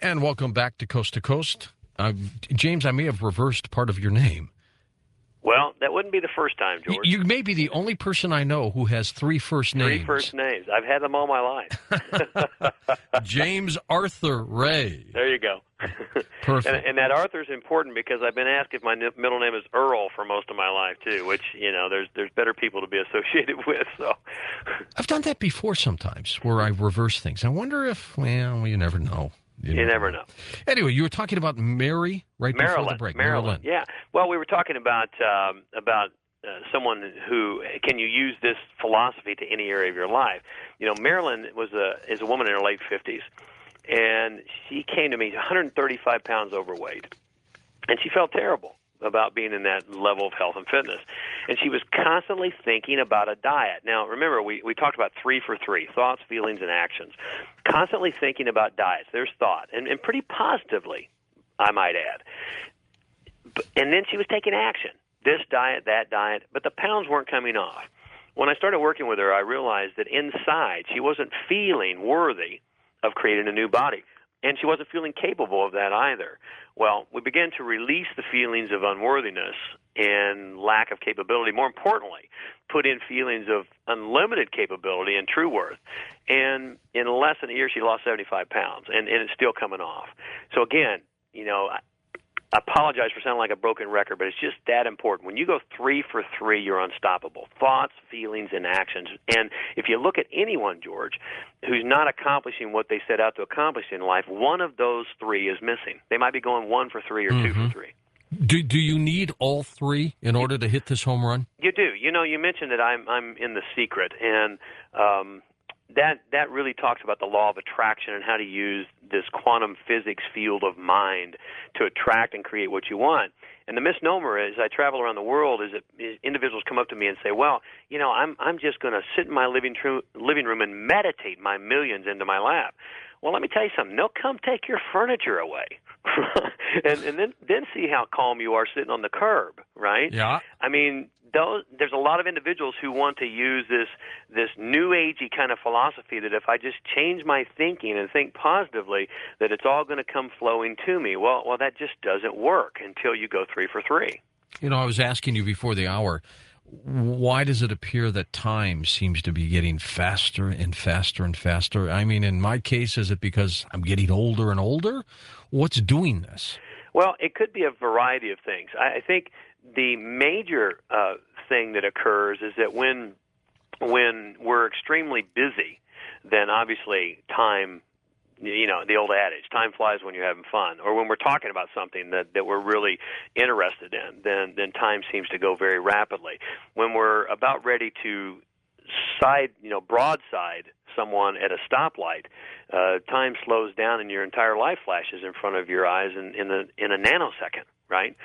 And welcome back to Coast to Coast. James, I may have reversed part of your name. Well, that wouldn't be the first time, George. You may be the only person I know who has three first names. Three first names. I've had them all my life. James Arthur Ray. There you go. Perfect. And that Arthur's important because I've been asked if my middle name is Earl for most of my life too, which there's better people to be associated with. So I've done that before sometimes, where I reverse things. I wonder if, well, you never know. You never know. Anyway, you were talking about Mary before the break. Marilyn. Yeah. Well, we were talking about someone who can you use this philosophy to any area of your life. Marilyn is a woman in her late 50s, and she came to me 135 pounds overweight, and she felt terrible about being in that level of health and fitness. And she was constantly thinking about a diet. Now, remember, we talked about 3 for 3, thoughts, feelings, and actions. Constantly thinking about diets. There's thought, and pretty positively, I might add. And then she was taking action, this diet, that diet, but the pounds weren't coming off. When I started working with her, I realized that inside she wasn't feeling worthy of creating a new body. And she wasn't feeling capable of that either. Well, we began to release the feelings of unworthiness and lack of capability. More importantly, put in feelings of unlimited capability and true worth. And in less than a year, she lost 75 pounds, and it's still coming off. So again, I apologize for sounding like a broken record, but it's just that important. When you go 3 for 3, you're unstoppable. Thoughts, feelings, and actions. And if you look at anyone, George, who's not accomplishing what they set out to accomplish in life, one of those 3 is missing. They might be going 1 for 3 or 2 for 3. Do you need all 3 in order to hit this home run? You do. You mentioned that I'm in The Secret, and that really talks about the law of attraction and how to use this quantum physics field of mind to attract and create what you want. And the misnomer is, I travel around the world, is that individuals come up to me and say, well, I'm just going to sit in my living room and meditate my millions into my lap. Well, let me tell you something. They'll come take your furniture away, and then see how calm you are sitting on the curb, right? Yeah. I mean, there's a lot of individuals who want to use this new agey kind of philosophy that if I just change my thinking and think positively, that it's all going to come flowing to me. Well, that just doesn't work until you go 3 for 3. I was asking you before the hour, why does it appear that time seems to be getting faster and faster and faster? I mean, in my case, is it because I'm getting older and older? What's doing this? Well, it could be a variety of things. I think the major thing that occurs is that when we're extremely busy, then obviously time, the old adage, time flies when you're having fun. Or when we're talking about something that we're really interested in, then time seems to go very rapidly. When we're about ready to broadside someone at a stoplight, time slows down and your entire life flashes in front of your eyes in a nanosecond, right?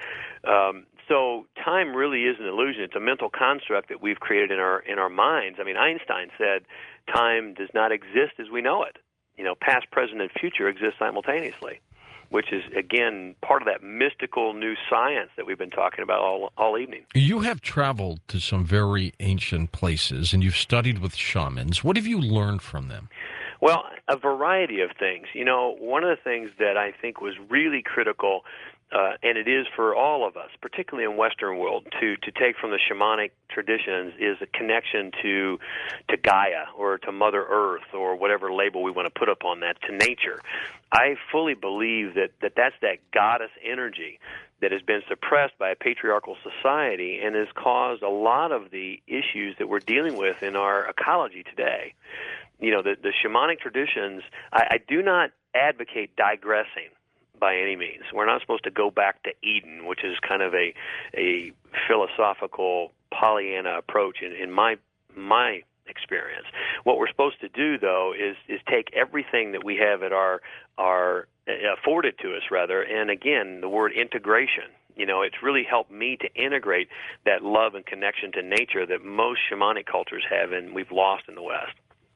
So time really is an illusion. It's a mental construct that we've created in our minds. I mean, Einstein said time does not exist as we know it. Past, present, and future exist simultaneously, which is, again, part of that mystical new science that we've been talking about all evening. You have traveled to some very ancient places, and you've studied with shamans. What have you learned from them? Well, a variety of things. One of the things that I think was really critical, and it is for all of us, particularly in Western world, to take from the shamanic traditions, is a connection to Gaia or to Mother Earth or whatever label we want to put up on that, to nature. I fully believe that's that goddess energy that has been suppressed by a patriarchal society and has caused a lot of the issues that we're dealing with in our ecology today. The shamanic traditions, I do not advocate digressing by any means. We're not supposed to go back to Eden, which is kind of a philosophical Pollyanna approach in my experience. What we're supposed to do, though, is take everything that we have at our afforded to us, rather, and again, the word integration. It's really helped me to integrate that love and connection to nature that most shamanic cultures have, and we've lost in the West.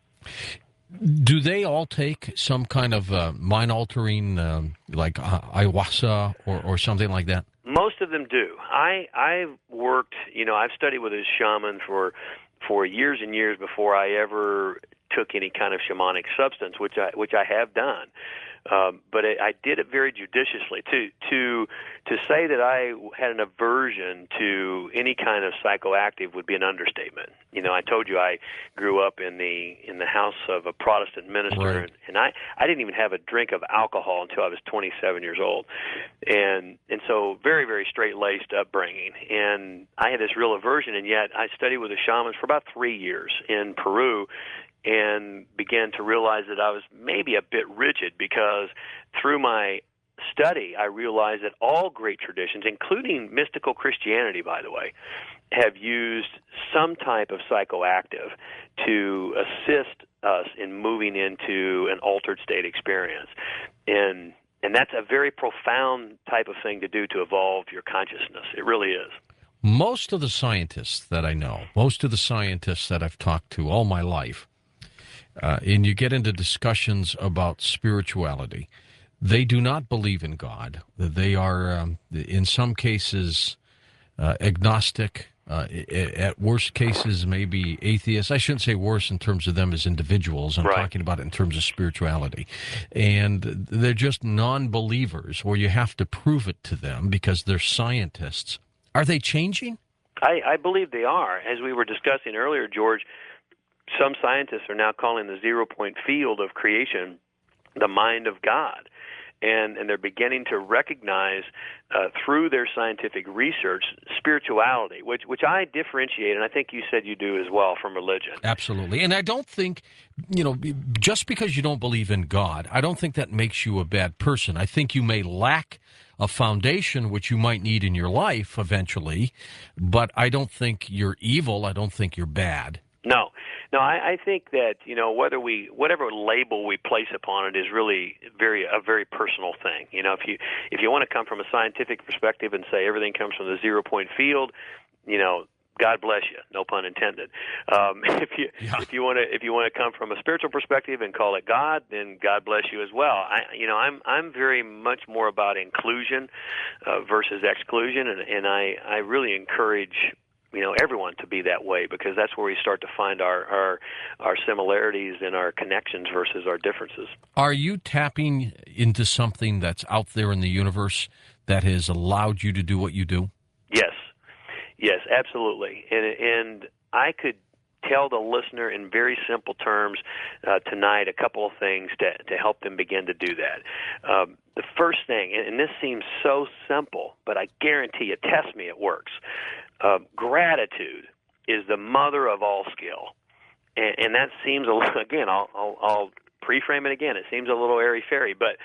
Do they all take some kind of mind-altering, like ayahuasca or something like that? Most of them do. I've worked, I've studied with a shaman for years and years before I ever took any kind of shamanic substance, which I have done. I did it very judiciously. To say that I had an aversion to any kind of psychoactive would be an understatement. I told you I grew up in the house of a Protestant minister, Right. and I didn't even have a drink of alcohol until I was 27 years old, and so very, very straight laced upbringing. And I had this real aversion, and yet I studied with the shamans for about 3 years in Peru, and began to realize that I was maybe a bit rigid, because through my study I realized that all great traditions, including mystical Christianity, by the way, have used some type of psychoactive to assist us in moving into an altered state experience. And that's a very profound type of thing to do to evolve your consciousness. It really is. Most of the scientists that I know, most of the scientists that I've talked to all my life, and you get into discussions about spirituality, they do not believe in God. They are, in some cases, agnostic. At worst cases, maybe atheists. I shouldn't say worse in terms of them as individuals. I'm Right. talking about it in terms of spirituality. And they're just non-believers, or you have to prove it to them because they're scientists. Are they changing? I believe they are. As we were discussing earlier, George, some scientists are now calling the zero-point field of creation the mind of God. And they're beginning to recognize through their scientific research spirituality, which I differentiate, and I think you said you do as well, from religion. Absolutely. And I don't think, just because you don't believe in God, I don't think that makes you a bad person. I think you may lack a foundation which you might need in your life eventually, but I don't think you're evil. I don't think you're bad. No, I think that whatever label we place upon it is really a very personal thing. If you want to come from a scientific perspective and say everything comes from the 0-point field, God bless you, no pun intended. If you want to come from a spiritual perspective and call it God, then God bless you as well. I'm very much more about inclusion versus exclusion, and I really encourage everyone to be that way, because that's where we start to find our similarities and our connections versus our differences. Are you tapping into something that's out there in the universe that has allowed you to do what you do? Yes, absolutely. And I could tell the listener in very simple terms tonight a couple of things to help them begin to do that. The first thing, and this seems so simple, but I guarantee you, test me, it works. Gratitude is the mother of all skill, and that seems again. I'll pre-frame it again. It seems a little airy-fairy, but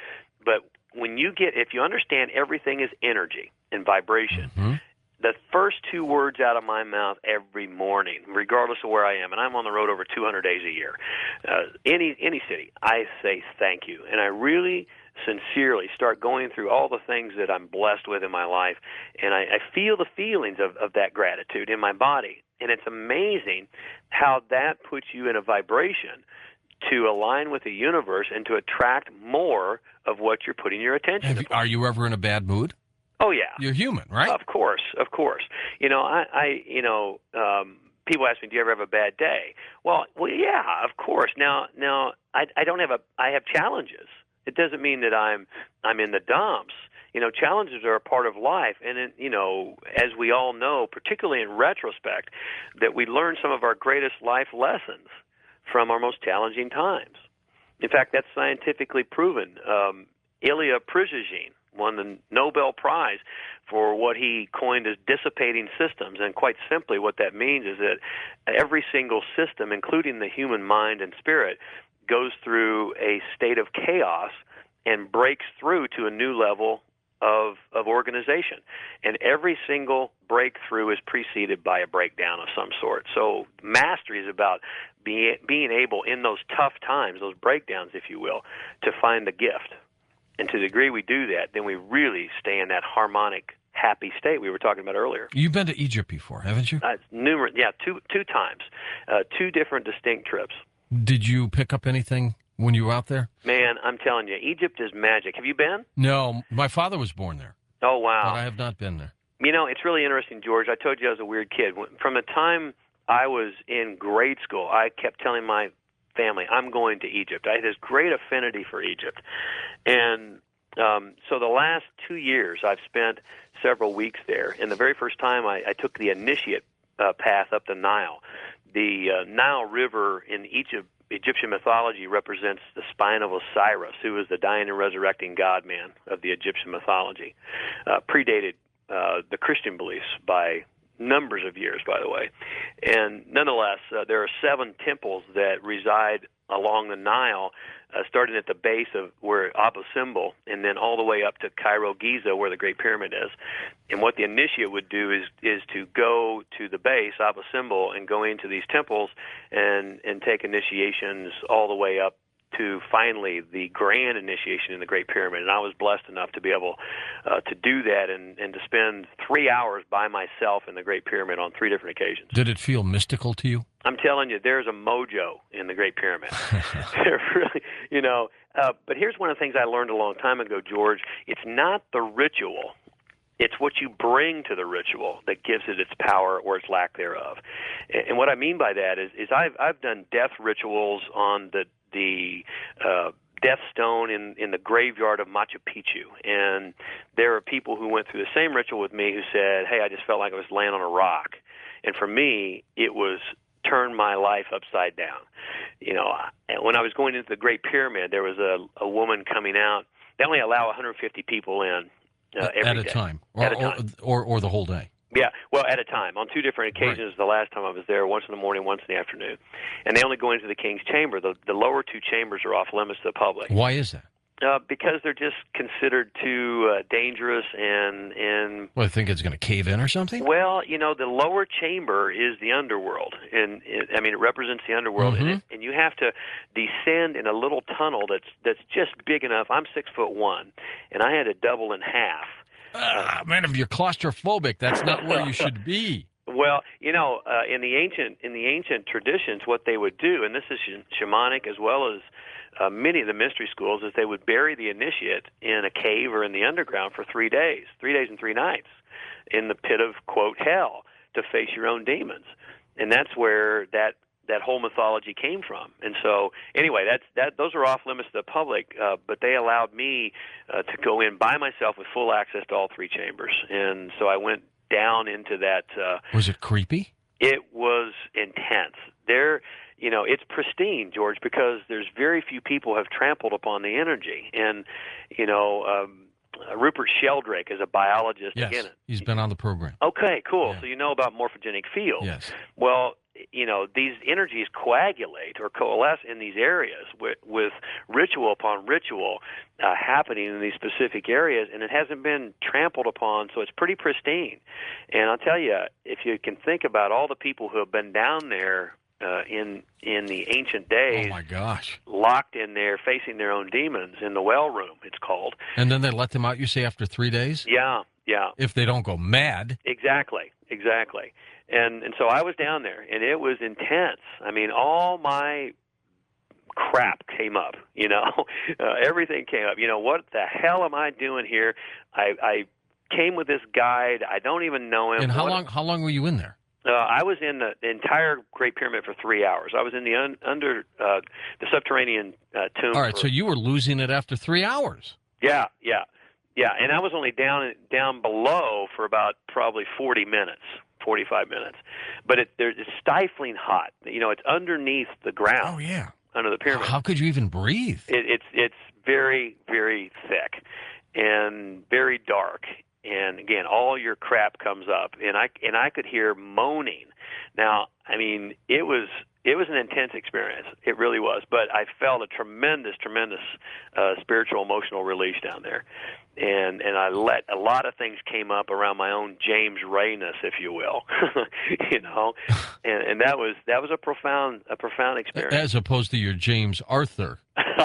if you understand everything is energy and vibration. Mm-hmm. The first two words out of my mouth every morning, regardless of where I am, and I'm on the road over 200 days a year, any city, I say thank you, and I really sincerely start going through all the things that I'm blessed with in my life, and I feel the feelings of that gratitude in my body. And it's amazing how that puts you in a vibration to align with the universe and to attract more of what you're putting your attention upon. Are you ever in a bad mood? Oh, yeah. You're human, right? Of course. People ask me, do you ever have a bad day? Well, yeah, of course. Now, I don't have I have challenges. It doesn't mean that I'm in the dumps. Challenges are a part of life, and as we all know, particularly in retrospect, that we learn some of our greatest life lessons from our most challenging times. In fact, that's scientifically proven. Ilya Prigogine won the Nobel Prize for what he coined as dissipating systems. And quite simply, what that means is that every single system, including the human mind and spirit, goes through a state of chaos and breaks through to a new level of organization. And every single breakthrough is preceded by a breakdown of some sort. So mastery is about being able, in those tough times, those breakdowns, if you will, to find the gift. And to the degree we do that, then we really stay in that harmonic, happy state we were talking about earlier. You've been to Egypt before, haven't you? Numerous, yeah, two times, two different distinct trips. Did you pick up anything when you were out there? Man, I'm telling you, Egypt is magic. Have you been? No, my father was born there. Oh, wow. But I have not been there. It's really interesting, George. I told you I was a weird kid. From the time I was in grade school, I kept telling my family, I'm going to Egypt. I had this great affinity for Egypt. And so the last 2 years, I've spent several weeks there. And the very first time, I took the initiate path up the Nile. The Nile River in Egyptian mythology represents the spine of Osiris, who was the dying and resurrecting God-man of the Egyptian mythology. Predated the Christian beliefs by numbers of years, by the way. And nonetheless, there are 7 temples that reside along the Nile, starting at the base of where Abu Simbel, and then all the way up to Cairo, Giza, where the Great Pyramid is. And what the initiate would do is to go to the base, Abu Simbel, and go into these temples and take initiations all the way up to finally the grand initiation in the Great Pyramid. And I was blessed enough to be able to do that and to spend 3 hours by myself in the Great Pyramid on 3 different occasions. Did it feel mystical to you? I'm telling you, there's a mojo in the Great Pyramid. There really, but here's one of the things I learned a long time ago, George. It's not the ritual. It's what you bring to the ritual that gives it its power or its lack thereof. And what I mean by that is I've done death rituals on the death stone in the graveyard of Machu Picchu, and there are people who went through the same ritual with me who said, "Hey, I just felt like I was laying on a rock," and for me, it was turned my life upside down. When I was going into the Great Pyramid, there was a woman coming out. They only allow 150 people in every at a day. time, or the whole day. Yeah, well, at a time. On 2 different occasions. Right. The last time I was there, once in the morning, once in the afternoon. And they only go into the King's Chamber. The lower 2 chambers are off limits to the public. Why is that? Because they're just considered too dangerous and. Well, I think it's going to cave in or something? Well, the lower chamber is the underworld. And it represents the underworld. Mm-hmm. And you have to descend in a little tunnel that's just big enough. I'm 6'1", and I had to double in half. Man, if you're claustrophobic, that's not where you should be. Well, in the ancient traditions, what they would do, and this is shamanic as well as many of the mystery schools, is they would bury the initiate in a cave or in the underground for 3 days and 3 nights, in the pit of, quote, hell, to face your own demons. And that's where that whole mythology came from. And so, anyway, those are off limits to the public, but they allowed me to go in by myself with full access to all 3 chambers. And so I went down into that. Was it creepy? It was intense. It's pristine, George, because there's very few people have trampled upon the energy. And, Rupert Sheldrake is a biologist. Yes, again. He's been on the program. Okay, cool. Yeah. So you know about morphogenic fields. Yes. Well, these energies coagulate or coalesce in these areas with ritual upon ritual happening in these specific areas, and it hasn't been trampled upon, so it's pretty pristine. And I'll tell you, if you can think about all the people who have been down there in the ancient days, oh my gosh, locked in there facing their own demons in the well room, it's called. And then they let them out, you say, after 3 days? Yeah. If they don't go mad. Exactly. And so I was down there, and it was intense. I mean, all my crap came up, everything came up. What the hell am I doing here? I came with this guide. I don't even know him. And how long were you in there? I was in the entire Great Pyramid for 3 hours. I was in the the subterranean tomb. All right, so you were losing it after 3 hours. Yeah, and I was only down below for about probably 45 minutes. But it's stifling hot. It's underneath the ground. Oh, yeah. Under the pyramid. How could you even breathe? It's very, very thick and very dark. And again, all your crap comes up, and I could hear moaning. Now, it was an intense experience. It really was. But I felt a tremendous spiritual, emotional release down there, and I let a lot of things came up around my own James Rayness, if you will, and that was a profound experience, as opposed to your James Arthur.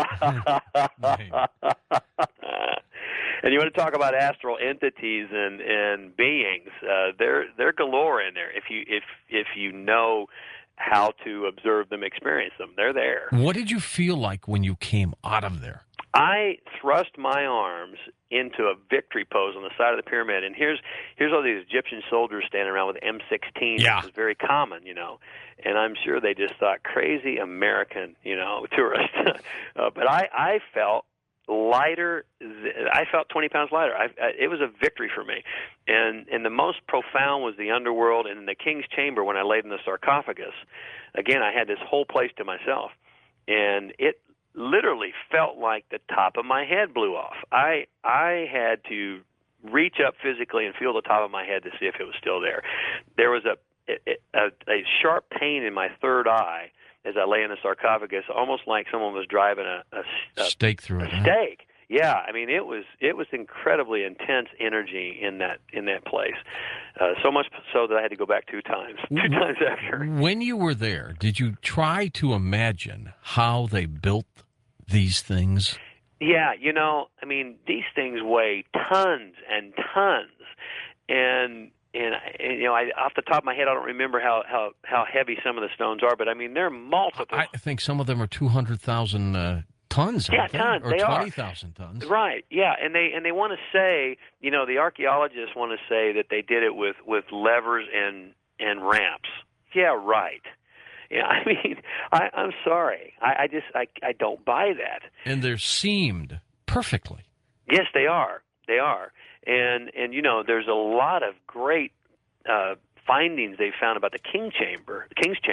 And you want to talk about astral entities and beings? They're galore in there. If you know how to observe them, experience them, they're there. What did you feel like when you came out of there? I thrust my arms into a victory pose on the side of the pyramid, and here's all these Egyptian soldiers standing around with M16, Yeah. which is very common, and I'm sure they just thought crazy American, tourist. But I felt lighter. I felt 20 pounds lighter. It was a victory for me, and the most profound was the underworld and in the king's chamber when I laid in the sarcophagus. Again, I had this whole place to myself, and it literally felt like the top of my head blew off. I had to reach up physically and feel the top of my head to see if it was still there. There was a sharp pain in my third eye as I lay in the sarcophagus, almost like someone was driving a stake through it. stake. Yeah, I mean it was incredibly intense energy in that place. So much so that I had to go back two times after. When you were there, did you try to imagine how they built these things? Yeah, I mean these things weigh tons and tons, and I off the top of my head I don't remember how heavy some of the stones are, but I mean they're multiple. I think some of them are 200,000 tons. Yeah, tons. Or they 20,000 tons. Right. Yeah, and they want to say, the archaeologists want to say that they did it with levers and ramps. Yeah, right. Yeah, I mean, I'm sorry. I don't buy that. And they're seamed perfectly. Yes, they are. They are. And there's a lot of great findings they found about the king's chamber.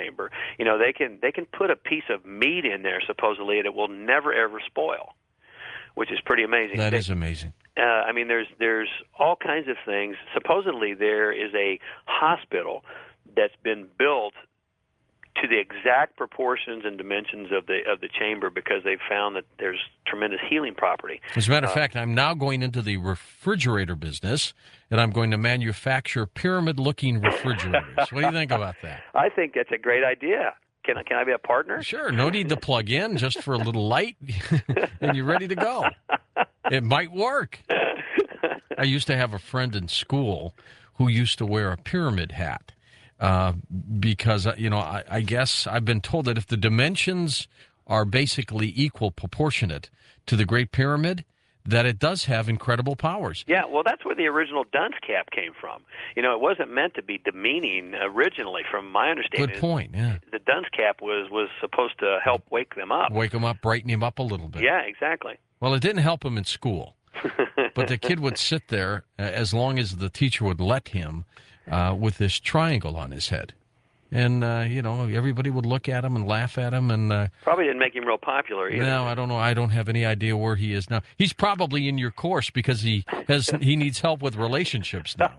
They can put a piece of meat in there supposedly, and it will never ever spoil, which is pretty amazing. That is amazing. I mean, there's all kinds of things. Supposedly, there is a hospital that's been built to the exact proportions and dimensions of the chamber because they've found that there's tremendous healing property. As a matter of fact, I'm now going into the refrigerator business, and I'm going to manufacture pyramid-looking refrigerators. What do you think about that? I think that's a great idea. Can I be a partner? Sure. No need to plug in, just for a little light, and you're ready to go. It might work. I used to have a friend in school who used to wear a pyramid hat. Because, I guess I've been told that if the dimensions are basically equal, proportionate to the Great Pyramid, that it does have incredible powers. Yeah, well, that's where the original dunce cap came from. It wasn't meant to be demeaning originally, from my understanding. Good point, yeah. The dunce cap was supposed to help wake them up. Wake them up, brighten him up a little bit. Yeah, exactly. Well, it didn't help him in school. But the kid would sit there as long as the teacher would let him with this triangle on his head. And, everybody would look at him and laugh at him. And probably didn't make him real popular either. No, I don't know. I don't have any idea where he is now. He's probably in your course because he needs help with relationships now.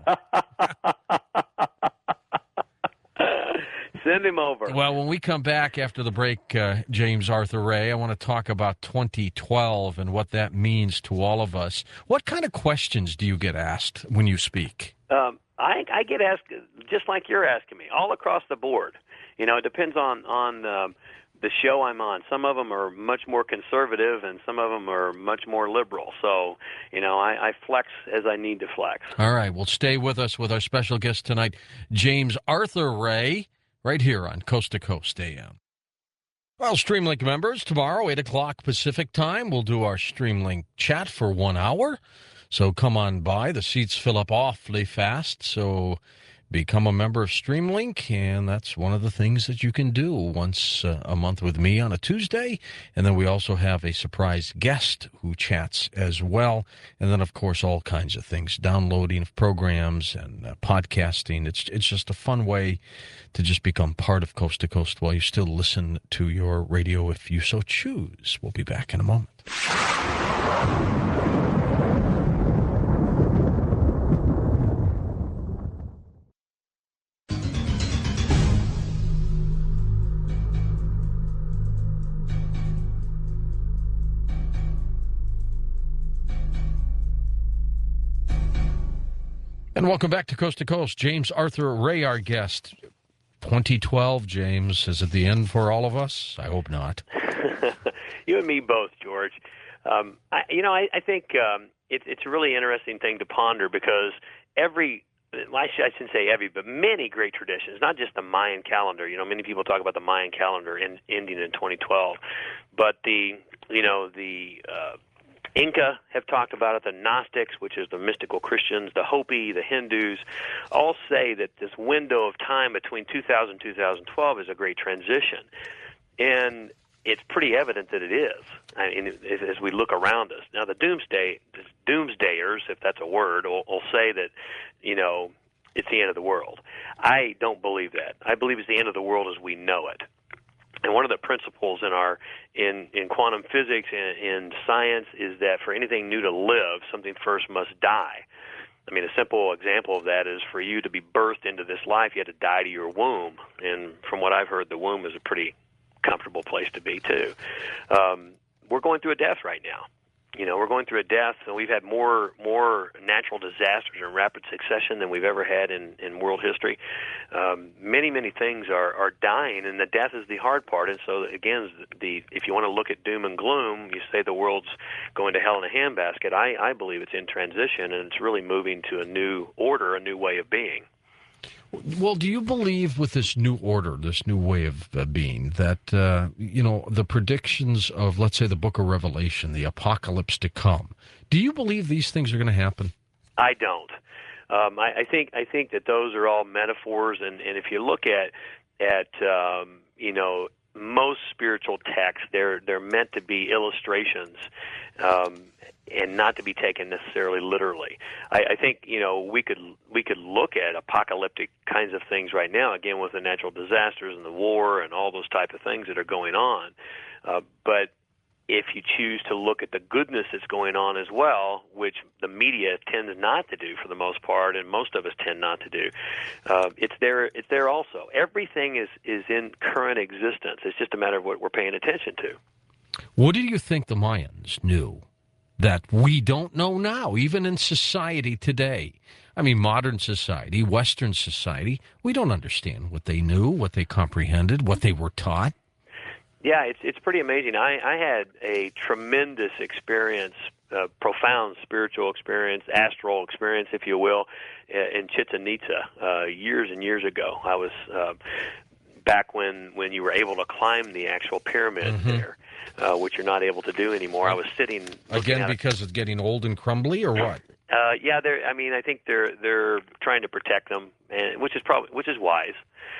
Send him over. Well, when we come back after the break, James Arthur Ray, I want to talk about 2012 and what that means to all of us. What kind of questions do you get asked when you speak? I get asked just like you're asking me, all across the board. It depends on the show I'm on. Some of them are much more conservative, and some of them are much more liberal. So, I flex as I need to flex. All right. Well, stay with us with our special guest tonight, James Arthur Ray, right here on Coast to Coast AM. Well, Streamlink members, tomorrow, 8 o'clock Pacific time, we'll do our Streamlink chat for 1 hour. So come on by. The seats fill up awfully fast, so become a member of Streamlink, and that's one of the things that you can do once a month with me on a Tuesday. And then we also have a surprise guest who chats as well. And then, of course, all kinds of things, downloading of programs and podcasting. It's just a fun way to just become part of Coast to Coast while you still listen to your radio if you so choose. We'll be back in a moment. And welcome back to Coast. James Arthur Ray, our guest. 2012, James, is it the end for all of us? I hope not. You and me both, George. I think it's a really interesting thing to ponder because I shouldn't say every, but many great traditions, not just the Mayan calendar. Many people talk about the Mayan calendar ending in 2012, but the Inca have talked about it. The Gnostics, which is the mystical Christians, the Hopi, the Hindus, all say that this window of time between 2000 and 2012 is a great transition. And it's pretty evident that it is. I mean, as we look around us. Now, the doomsdayers, if that's a word, will say that, it's the end of the world. I don't believe that. I believe it's the end of the world as we know it. And one of the principles in quantum physics and in science is that for anything new to live, something first must die. I mean, a simple example of that is for you to be birthed into this life, you had to die to your womb. And from what I've heard, the womb is a pretty comfortable place to be, too. We're going through a death right now. We're going through a death, and we've had more natural disasters in rapid succession than we've ever had in world history. Many things are dying, and the death is the hard part. And so, again, if you want to look at doom and gloom, you say the world's going to hell in a handbasket. I believe it's in transition, and it's really moving to a new order, a new way of being. Well, do you believe with this new order, this new way of being, that, the predictions of, let's say, the book of Revelation, the apocalypse to come, do you believe these things are going to happen? I don't. I think that those are all metaphors, and if you look at most spiritual texts, they're meant to be illustrations, and not to be taken necessarily literally. I think we could look at apocalyptic kinds of things right now, again with the natural disasters and the war and all those type of things that are going on. But if you choose to look at the goodness that's going on as well, which the media tends not to do for the most part, and most of us tend not to do, it's there also. Everything is in current existence. It's just a matter of what we're paying attention to. What do you think the Mayans knew that we don't know now, even in society today? I mean, modern society, Western society, we don't understand what they knew, what they comprehended, what they were taught. Yeah, it's pretty amazing. I had a tremendous experience, profound spiritual experience, astral experience, if you will, in Chichen Itza years and years ago. I was back when you were able to climb the actual pyramids there, which you're not able to do anymore. I was sitting again because it's getting old and crumbly, or what? Yeah, I think they're trying to protect them, which is wise.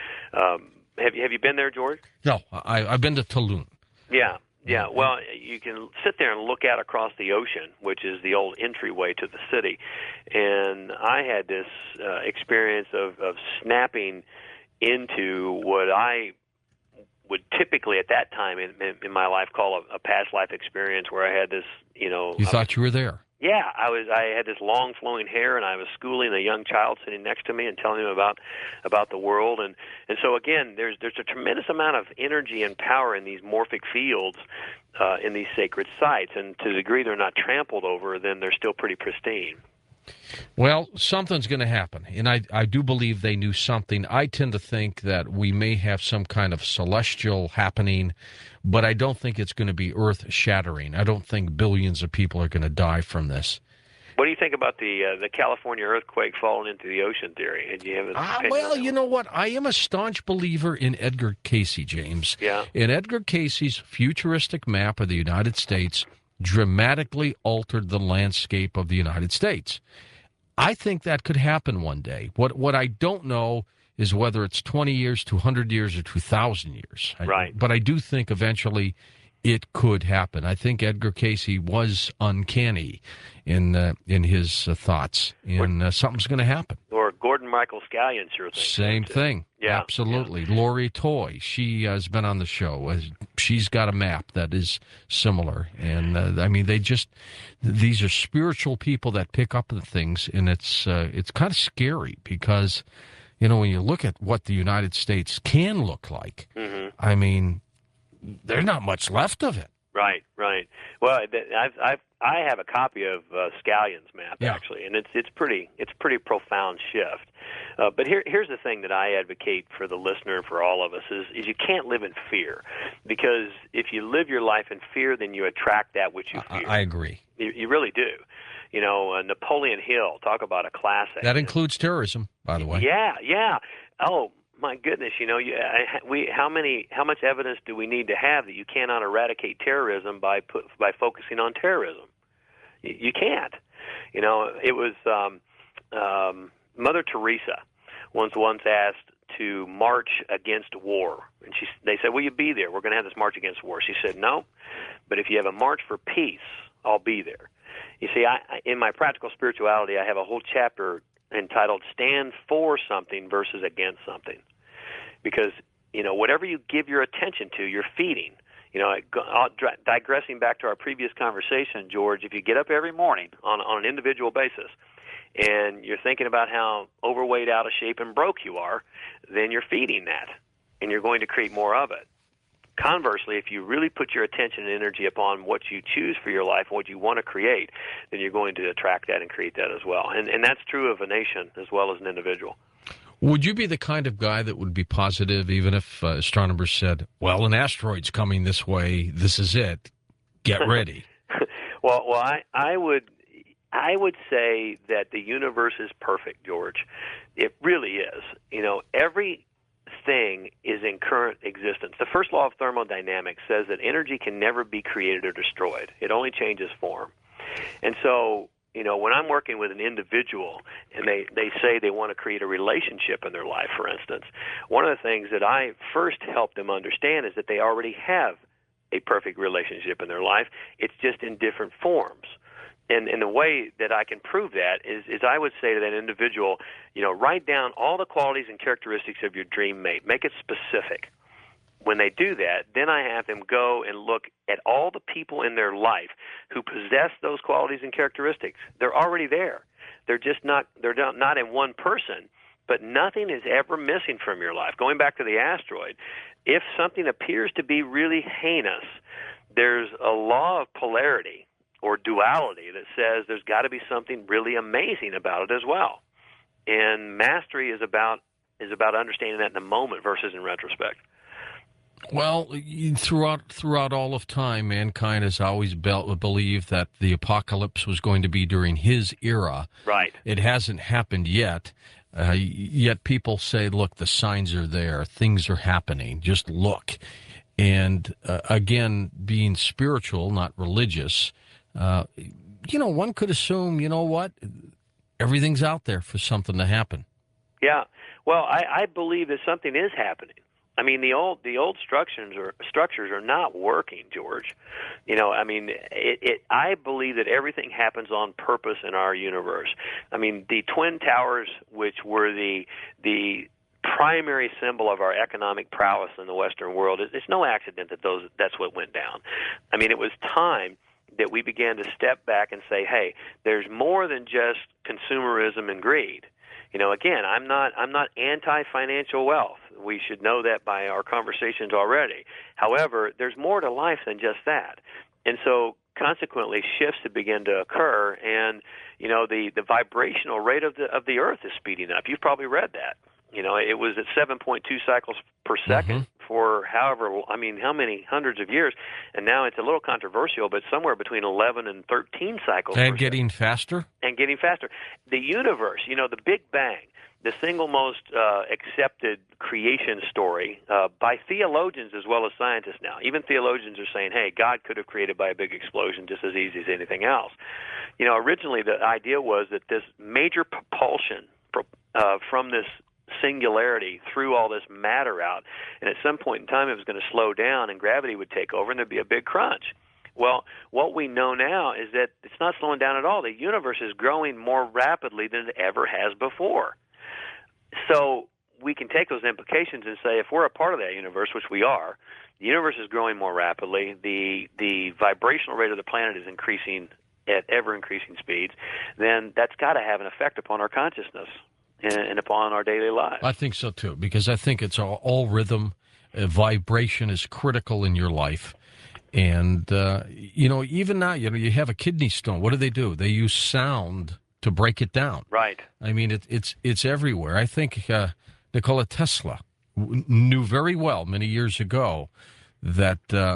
Have you been there, George? No, I've been to Tulum. Yeah. Well, you can sit there and look out across the ocean, which is the old entryway to the city. And I had this experience of snapping into what I would typically at that time in my life call a past life experience, where I had this, You thought you were there? Yeah, I had this long flowing hair, and I was schooling a young child sitting next to me and telling him about the world, and so again, there's a tremendous amount of energy and power in these morphic fields in these sacred sites, and to the degree they're not trampled over, then they're still pretty pristine. Well, something's going to happen, and I do believe they knew something. I tend to think that we may have some kind of celestial happening, but I don't think it's going to be earth-shattering. I don't think billions of people are going to die from this. What do you think about the California earthquake falling into the ocean theory? Do you have an opinion on that? You know what? I am a staunch believer in Edgar Cayce, James. Yeah. In Edgar Cayce's futuristic map of the United States dramatically altered the landscape of the United States. I think that could happen one day. What I don't know is whether it's 20 years, 200 years, or 2,000 years. Right. But I do think eventually it could happen. I think Edgar Cayce was uncanny in his thoughts, and something's going to happen. Or Gordon Michael Scallion sure thinks Same thing. Yeah, absolutely. Yeah. Lori Toy, she has been on the show. She's got a map that is similar. And, these are spiritual people that pick up the things, and it's kind of scary because, when you look at what the United States can look like, there's not much left of it. Right. Well, I have a copy of Scallion's map actually, and it's pretty profound shift. But here's the thing that I advocate for the listener and for all of us is you can't live in fear, because if you live your life in fear, then you attract that which you fear. I agree. You really do. Napoleon Hill, talk about a classic. That includes terrorism, by the way. Yeah. Oh, my goodness, how much evidence do we need to have that you cannot eradicate terrorism by focusing on terrorism? You can't. It was Mother Teresa once asked to march against war, and they said, "Will you be there? We're going to have this march against war." She said, "No, but if you have a march for peace, I'll be there." You see, in my Practical Spirituality, I have a whole chapter entitled "Stand for Something versus Against Something," because whatever you give your attention to, you're feeding. Digressing back to our previous conversation, George, if you get up every morning on an individual basis and you're thinking about how overweight, out of shape, and broke you are, then you're feeding that, and you're going to create more of it. Conversely, if you really put your attention and energy upon what you choose for your life, what you want to create, then you're going to attract that and create that as well. And that's true of a nation as well as an individual. Would you be the kind of guy that would be positive even if astronomers said, well, an asteroid's coming this way, this is it, get ready? Well, I would say that the universe is perfect, George. It really is. Everything is in current existence. The first law of thermodynamics says that energy can never be created or destroyed. It only changes form. And so, when I'm working with an individual and they say they want to create a relationship in their life, for instance, one of the things that I first help them understand is that they already have a perfect relationship in their life. It's just in different forms. And the way that I can prove that is I would say to that individual, write down all the qualities and characteristics of your dream mate. Make it specific. When they do that, then I have them go and look at all the people in their life who possess those qualities and characteristics. They're already there. They're not in one person, but nothing is ever missing from your life. Going back to the asteroid, if something appears to be really heinous, there's a law of polarity or duality that says there's got to be something really amazing about it as well. And mastery is about understanding that in the moment versus in retrospect. Well, throughout all of time, mankind has always believed that the apocalypse was going to be during his era. Right. It hasn't happened yet. Yet people say, look, the signs are there. Things are happening. Just look. And again, being spiritual, not religious, one could assume, what? Everything's out there for something to happen. Yeah. Well, I believe that something is happening. I mean, the old structures are not working, George. I believe that everything happens on purpose in our universe. I mean, the Twin Towers, which were the primary symbol of our economic prowess in the Western world, it's no accident that that's what went down. I mean, it was time that we began to step back and say, hey, there's more than just consumerism and greed. Again, I'm not anti-financial wealth. We should know that by our conversations already. However, there's more to life than just that. And so consequently, shifts have begun to occur, and the vibrational rate of the earth is speeding up. You've probably read that. It was at 7.2 cycles per second for how many hundreds of years, and now it's a little controversial, but somewhere between 11 and 13 cycles per second. And getting faster? And getting faster. The universe, the Big Bang, the single most accepted creation story by theologians as well as scientists now. Even theologians are saying, hey, God could have created by a big explosion just as easy as anything else. Originally the idea was that this major propulsion from this singularity threw all this matter out, and at some point in time it was going to slow down and gravity would take over and there'd be a big crunch. Well, what we know now is that it's not slowing down at all. The universe is growing more rapidly than it ever has before. So we can take those implications and say if we're a part of that universe, which we are, the universe is growing more rapidly, the vibrational rate of the planet is increasing at ever-increasing speeds, then that's got to have an effect upon our consciousness and upon our daily lives. I think so, too, because I think it's all rhythm. Vibration is critical in your life. And, even now, you have a kidney stone. What do? They use sound to break it down. Right. I mean, it's everywhere. I think Nikola Tesla knew very well many years ago that,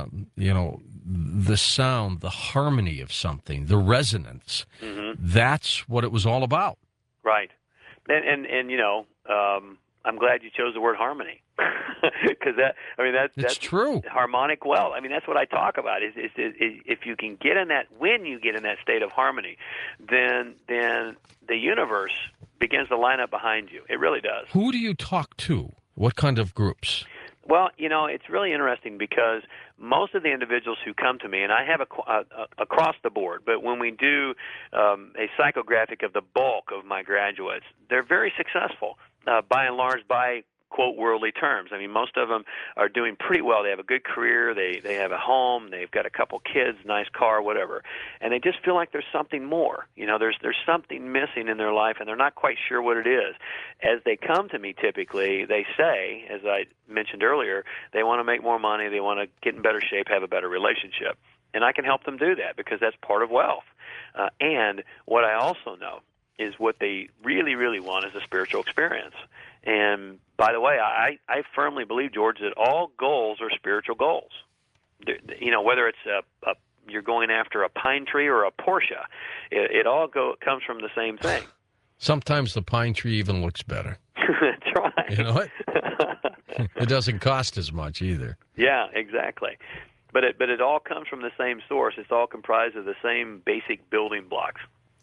the sound, the harmony of something, the resonance, that's what it was all about. Right. And I'm glad you chose the word harmony. Because It's that's true. harmonic wealth. I mean, that's what I talk about. Is if you can get in that, when you get in that state of harmony, then the universe begins to line up behind you. It really does. Who do you talk to? What kind of groups? Well, it's really interesting because most of the individuals who come to me, and I have across the board, but when we do a psychographic of the bulk of my graduates, they're very successful, by and large, by quote worldly terms. I mean, most of them are doing pretty well. They have a good career. They have a home. They've got a couple kids, nice car, whatever, and they just feel like there's something more. There's something missing in their life, and they're not quite sure what it is. As they come to me, typically they say, as I mentioned earlier, they want to make more money. They want to get in better shape, have a better relationship, and I can help them do that because that's part of wealth. And what I also know is what they really, really want is a spiritual experience. And by the way, I firmly believe, George, that all goals are spiritual goals. Whether it's you're going after a pine tree or a Porsche, it all comes from the same thing. Sometimes the pine tree even looks better. That's right. You know what? It doesn't cost as much either. Yeah, exactly. But it all comes from the same source. It's all comprised of the same basic building blocks.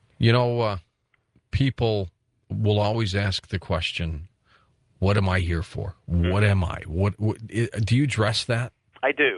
People will always ask the question, what am I here for? What am I? What do you address that? I do.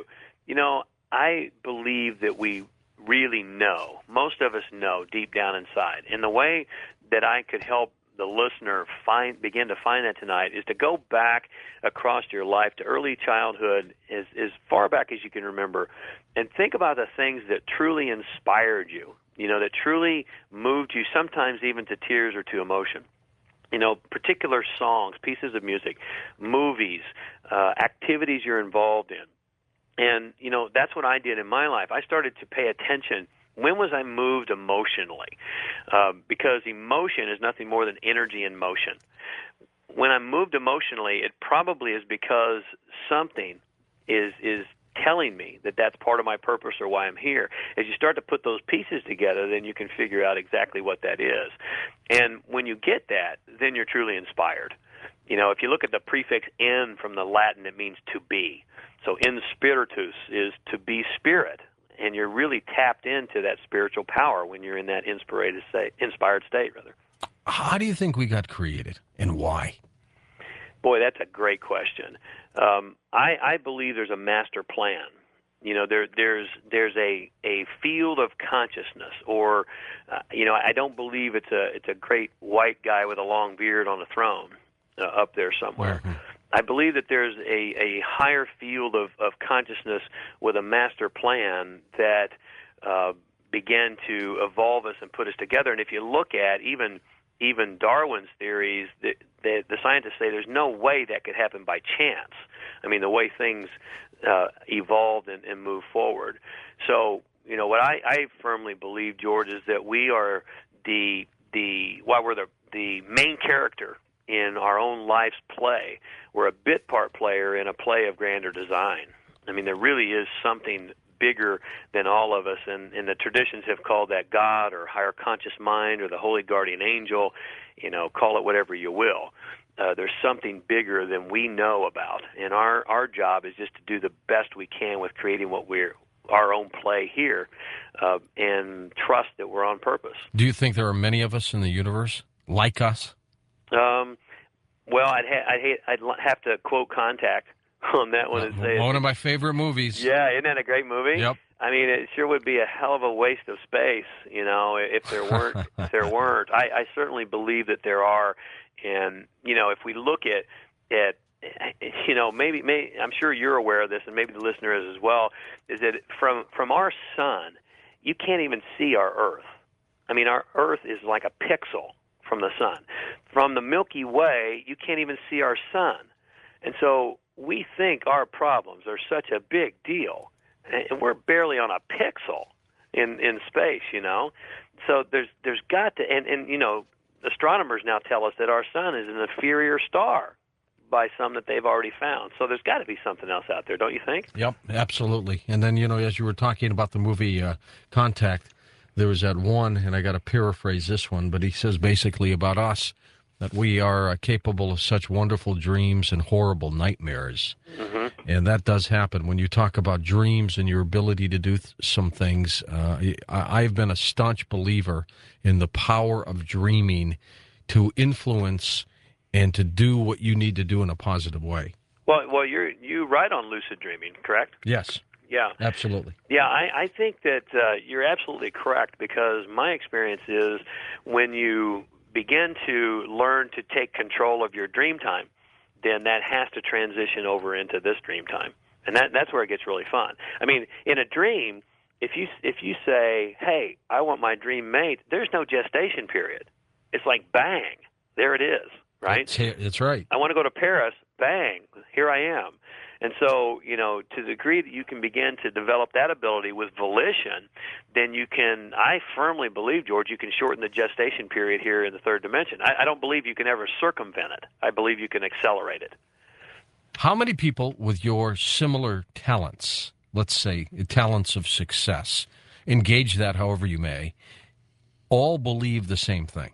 I believe that we really know. Most of us know deep down inside. And the way that I could help the listener begin to find that tonight is to go back across your life to early childhood, as far back as you can remember, and think about the things that truly inspired you, that truly moved you, sometimes even to tears or to emotion. Particular songs, pieces of music, movies, activities you're involved in. And, that's what I did in my life. I started to pay attention. When was I moved emotionally? Because emotion is nothing more than energy in motion. When I'm moved emotionally, it probably is because something is telling me that that's part of my purpose or why I'm here. As you start to put those pieces together, then you can figure out exactly what that is. And when you get that, then you're truly inspired. If you look at the prefix "in" from the Latin, it means to be. So in spiritus is to be spirit. And you're really tapped into that spiritual power when you're in that inspired state. How do you think we got created, and why? Boy, that's a great question. I believe there's a master plan. There's a field of consciousness, or I don't believe it's a great white guy with a long beard on a throne up there somewhere. Mm-hmm. I believe that there's a higher field of consciousness with a master plan that began to evolve us and put us together. And if you look at even Darwin's theories, the scientists say there's no way that could happen by chance. I mean, the way things evolved and moved forward. So, what I firmly believe, George, is that we are while we're the main character in our own life's play, we're a bit part player in a play of grander design. I mean, there really is something bigger than all of us, and the traditions have called that God or higher conscious mind or the holy guardian angel, call it whatever you will. There's something bigger than we know about, and our job is just to do the best we can with creating our own play here, and trust that we're on purpose. Do you think there are many of us in the universe like us? Well, I'd have to quote Contact on that one and say one of my favorite movies. Yeah, isn't that a great movie? Yep. I mean, it sure would be a hell of a waste of space, if there weren't. I certainly believe that there are, and if we look at maybe I'm sure you're aware of this, and maybe the listener is as well, is that from our sun, you can't even see our Earth. I mean, our Earth is like a pixel from the sun. From the Milky Way, you can't even see our sun. And so we think our problems are such a big deal, and we're barely on a pixel in space, So there's got to, and astronomers now tell us that our sun is an inferior star by some that they've already found. So there's got to be something else out there, don't you think? Yep, absolutely. And then, as you were talking about the movie Contact, there was that one, and I got to paraphrase this one, but he says basically about us, that we are capable of such wonderful dreams and horrible nightmares. Hmm. And that does happen. When you talk about dreams and your ability to do some things, I've been a staunch believer in the power of dreaming to influence and to do what you need to do in a positive way. Well, you write on lucid dreaming, correct? Yes, Yeah. absolutely. Yeah, I think that you're absolutely correct, because my experience is when you begin to learn to take control of your dream time, then that has to transition over into this dream time, and that's where it gets really fun. I mean, in a dream, if you say, "Hey, I want my dream mate," there's no gestation period. It's like bang, there it is, right? It's right. I want to go to Paris, bang, here I am. And so, to the degree that you can begin to develop that ability with volition, then you can, I firmly believe, George, you can shorten the gestation period here in the third dimension. I don't believe you can ever circumvent it. I believe you can accelerate it. How many people with your similar talents, let's say talents of success, engage that however you may, all believe the same thing?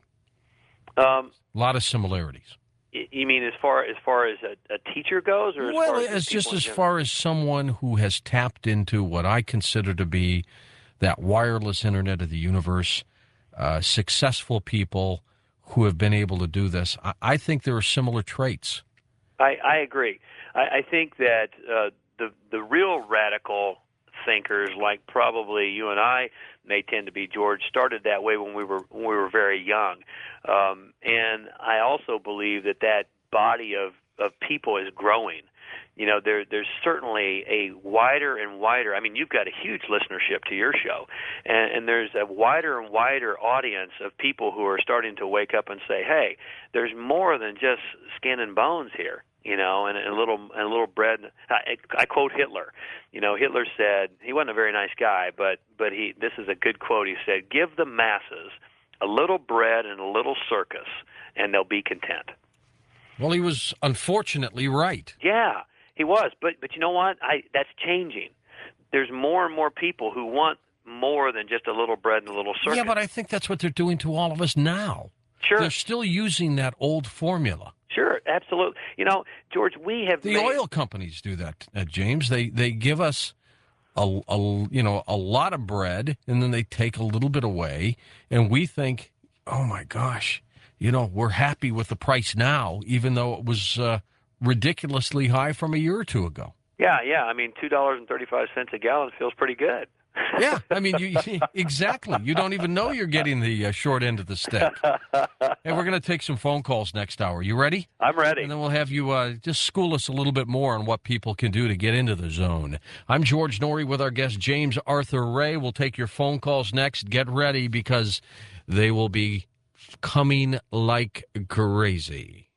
A lot of similarities. You mean as far as a teacher goes, or as far as someone who has tapped into what I consider to be that wireless internet of the universe, successful people who have been able to do this, I think there are similar traits. I agree. I think that the real radical thinkers, like probably you and I may tend to be, George, started that way when we were very young, and I also believe that body of people is growing. There's certainly a wider and wider. I mean, you've got a huge listenership to your show, and there's a wider and wider audience of people who are starting to wake up and say, "Hey, there's more than just skin and bones here." And a little bread. I quote Hitler. Hitler said, he wasn't a very nice guy, but this is a good quote. He said, "Give the masses a little bread and a little circus, and they'll be content." Well, he was unfortunately right. Yeah, he was. But you know what? That's changing. There's more and more people who want more than just a little bread and a little circus. Yeah, but I think that's what they're doing to all of us now. Sure. They're still using that old formula. Sure, absolutely. George, we have the oil companies do that, James. They give us a lot of bread, and then they take a little bit away, and we think, oh my gosh, we're happy with the price now, even though it was ridiculously high from a year or two ago. Yeah. I mean, $2.35 a gallon feels pretty good. Yeah, I mean, exactly. You don't even know you're getting the short end of the stick. And we're going to take some phone calls next hour. You ready? I'm ready. And then we'll have you just school us a little bit more on what people can do to get into the zone. I'm George Noory with our guest, James Arthur Ray. We'll take your phone calls next. Get ready, because they will be coming like crazy.